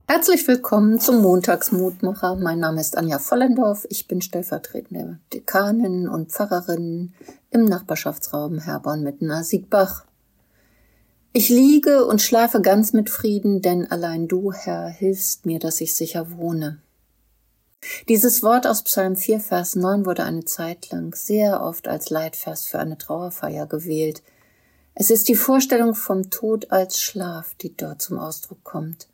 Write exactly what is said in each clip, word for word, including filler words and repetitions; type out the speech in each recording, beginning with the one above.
Herzlich willkommen zum Montagsmutmacher. Mein Name ist Anja Vollendorf. Ich bin stellvertretende Dekanin und Pfarrerin im Nachbarschaftsraum Herborn-Mittener-Siegbach. Ich liege und schlafe ganz mit Frieden, denn allein du, Herr, hilfst mir, dass ich sicher wohne. Dieses Wort aus Psalm vier, Vers neun wurde eine Zeit lang sehr oft als Leitvers für eine Trauerfeier gewählt. Es ist die Vorstellung vom Tod als Schlaf, die dort zum Ausdruck kommt.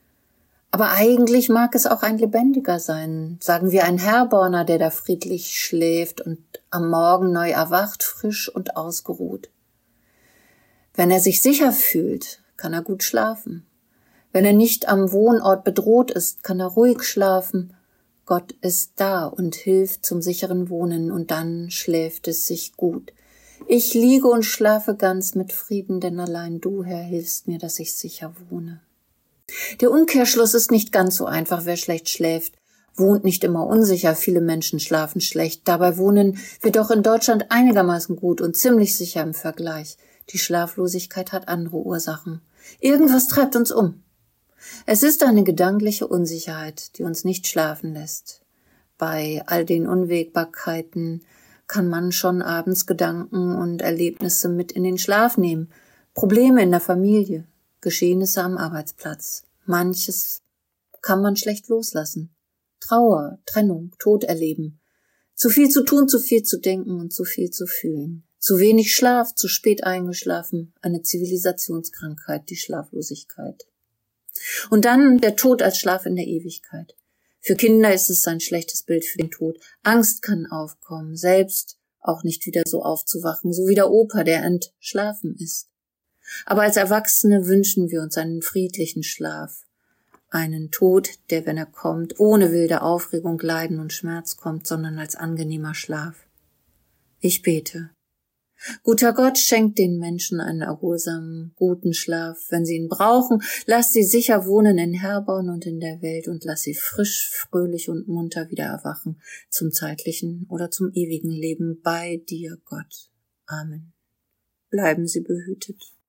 Aber eigentlich mag es auch ein Lebendiger sein, sagen wir ein Herborner, der da friedlich schläft und am Morgen neu erwacht, frisch und ausgeruht. Wenn er sich sicher fühlt, kann er gut schlafen. Wenn er nicht am Wohnort bedroht ist, kann er ruhig schlafen. Gott ist da und hilft zum sicheren Wohnen, und dann schläft es sich gut. Ich liege und schlafe ganz mit Frieden, denn allein du, Herr, hilfst mir, dass ich sicher wohne. Der Umkehrschluss ist nicht ganz so einfach. Wer schlecht schläft, wohnt nicht immer unsicher. Viele Menschen schlafen schlecht. Dabei wohnen wir doch in Deutschland einigermaßen gut und ziemlich sicher im Vergleich. Die Schlaflosigkeit hat andere Ursachen. Irgendwas treibt uns um. Es ist eine gedankliche Unsicherheit, die uns nicht schlafen lässt. Bei all den Unwägbarkeiten kann man schon abends Gedanken und Erlebnisse mit in den Schlaf nehmen. Probleme in der Familie, Geschehnisse am Arbeitsplatz. Manches kann man schlecht loslassen. Trauer, Trennung, Tod erleben. Zu viel zu tun, zu viel zu denken und zu viel zu fühlen. Zu wenig Schlaf, zu spät eingeschlafen. Eine Zivilisationskrankheit, die Schlaflosigkeit. Und dann der Tod als Schlaf in der Ewigkeit. Für Kinder ist es ein schlechtes Bild für den Tod. Angst kann aufkommen, selbst auch nicht wieder so aufzuwachen, so wie der Opa, der entschlafen ist. Aber als Erwachsene wünschen wir uns einen friedlichen Schlaf, einen Tod, der, wenn er kommt, ohne wilde Aufregung, Leiden und Schmerz kommt, sondern als angenehmer Schlaf. Ich bete. Guter Gott, schenkt den Menschen einen erholsamen, guten Schlaf. Wenn sie ihn brauchen, lass sie sicher wohnen in Herborn und in der Welt und lass sie frisch, fröhlich und munter wieder erwachen, zum zeitlichen oder zum ewigen Leben bei dir, Gott. Amen. Bleiben Sie behütet.